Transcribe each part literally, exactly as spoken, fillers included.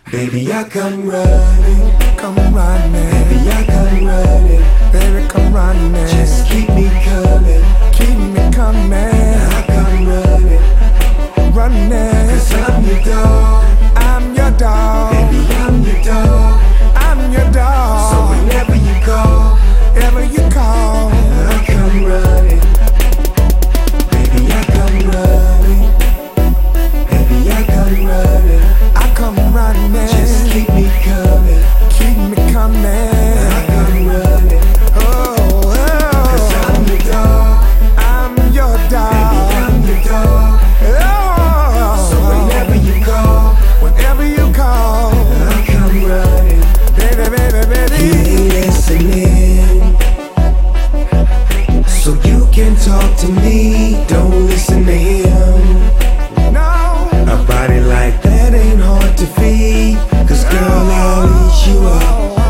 Baby, I come running, come running. baby, I come running, Baby, come running. just keep me coming, keep me coming. I come running, running. cause I'm your dog, I'm your dog. baby, I'm your dog, I'm your dog. so whenever you call, ever you call, I come running, baby, I come running, baby, I come running, I come running. just keep me coming, keep me coming. I come running, Oh, oh. cause I'm your dog, I'm your dog. baby, I'm your dog, Oh, so whenever you call, whenever you call, I come running. baby, baby, baby. He ain't listening, so you can talk to me, don't listen to him. No, A body like that ain't hard to feed, cause girl, I'll eat you up,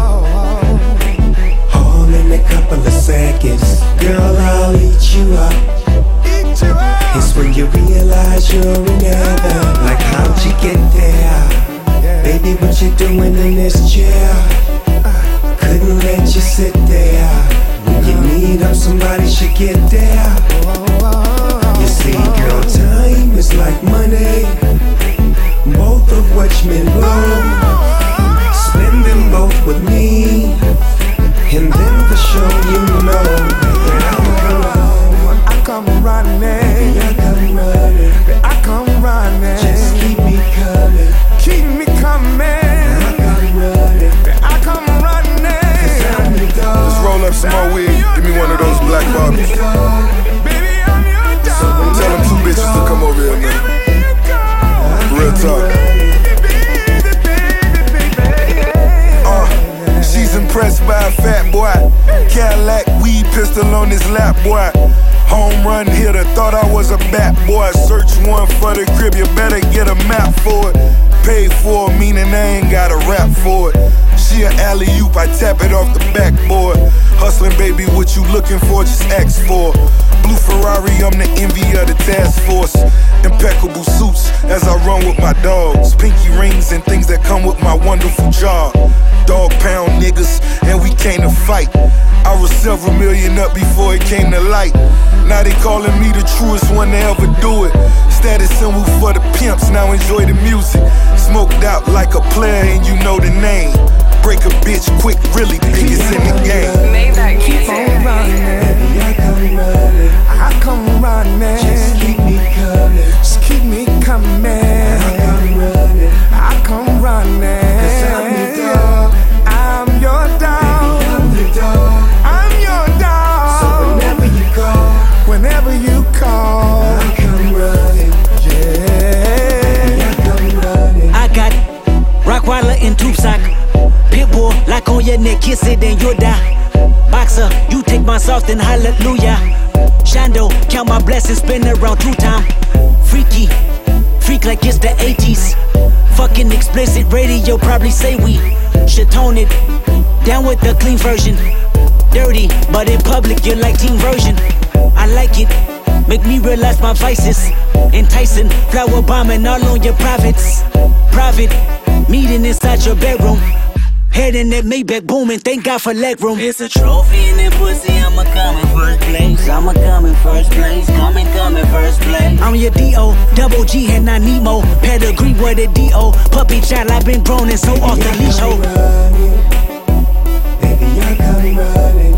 all in a couple of seconds. Girl, I'll eat you up. eat you up. It's when you realize you're in heaven. Like, how'd you get there? Baby, what you doing in this chair? Couldn't let you sit there. When you need up, somebody should get there. You see, girl, time is like money. Both of which men blow. Spend them both with me, and then for sure you know that I'm around. I come running. I come running, I come running. just keep me coming. keep me coming. I come running, I come running. I'm your dog. Let's roll up some more weed. Give me one of those black bottles. Baby, I'm your dog. Tell them two bitches to come over here, man. Real talk. Uh, she's impressed by a fat boy. Cadillac, weed pistol on his lap, boy. Home run hitter, thought I was a bat boy. Search one for the crib, you better get a map for it. Paid for it, meaning I ain't got a rap for it. She an alley-oop, I tap it off the backboard. Hustling, baby, what you looking for, just ask for. Blue Ferrari, I'm the envy of the task force. Impeccable suits as I run with my dogs. Pinky rings and things that come with my wonderful job. Dog pound niggas, and we came to fight. I was several million up before it came to light. Now they calling me the truest one to ever do it. Status symbol for the pimps, now enjoy the music. Smoked out like a player and you know the name. Break a bitch quick, really, biggest in the game. Maybach Keep music. on running. I come running, I come running. just keep me coming. Just keep me coming. I come running, I come running. cause I'm your dog, I'm your dog. I'm your dog. I'm your So dog. whenever you call, Whenever you call, I come running, yeah. I come running. I got Rockwaller in tube sock. Pitbull like on your neck, kiss it and you'll die. Boxer, you take my sauce then hallelujah. Shando, count my blessings, spin around two time. Freaky, freak like it's the eighties. Fucking explicit radio, probably say we should tone it down with the clean version. Dirty, but in public you're like teen version. I like it, make me realize my vices. Enticing, flower bombing all on your privates. Private, meeting inside your bedroom. Head in that Maybach booming, thank God for leg room. It's a trophy in that pussy, I'ma come in first place. I'ma come in first place, come and come in first place. I'm your D O, double G and not Nemo. Pedigree with a D O, puppy child, I've been grown and so off the leash, ho. Baby, I come running,